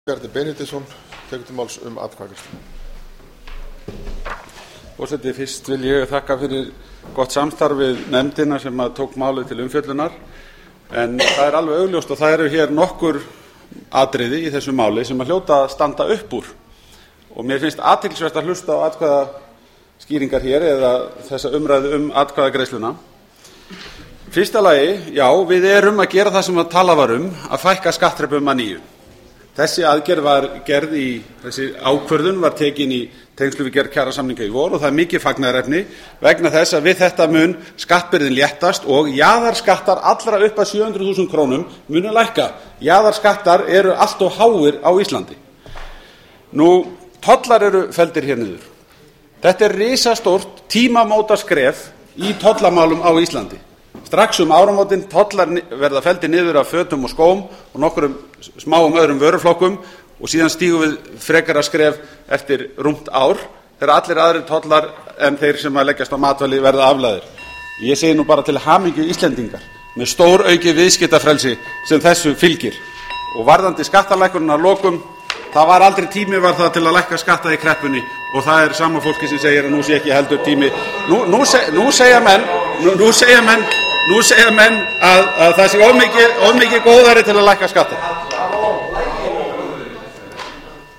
Bjarni Benediktsson tekur til máls atkvæðagreiðslu. Forseti, fyrst vil ég þakka fyrir gott samstarf við nefndina sem tók málið til umfjöllunar. En það alveg augljóst og það eru hér nokkur atriði í þessu máli sem hljóta að standa upp úr. Og mér finnst athyglisvert að hlusta á atkvæðaskýringar hér eða þessa umræðu atkvæðagreiðsluna. Fyrsta lagi, já, við erum að gera það sem talað var að fækka skattþrepum að nýju. Þessi aðgerð var gerð þessi ákvörðun var tekin í tengslum við gerð kjarasamninga í vor og það er mikið fagnaðarefni vegna þess að við þetta mun skattbyrðin léttast og jaðarskattar allra upp að 700.000 krónum munu lækka. Jaðarskattar eru allt of háir á Íslandi. Tollar eru felldir hér niður. Þetta er risastórt tímamótaskref í tollamálum á Íslandi. Strax áramótin tollar verða felldir niður af fötum og skóm og nokkrum smáum öðrum vöruflokkum og síðan stígum við frekara skref eftir rúmt ár þegar allir aðrir tollar en þeir sem leggjast á matvæli verða aflagðir. Ég segi nú bara til hamingju Íslendingar með stóraukið viðskiptafrelsi sem þessu fylgir. Og varðandi skattalækkunina að lokum, það var aldrei tími var það til að lækka skatta í kreppunni og það er sama fólki sem segir að nú sé ekki heldur tími. Nú segja menn að það sé of mikið góðæri til að lækka skatta.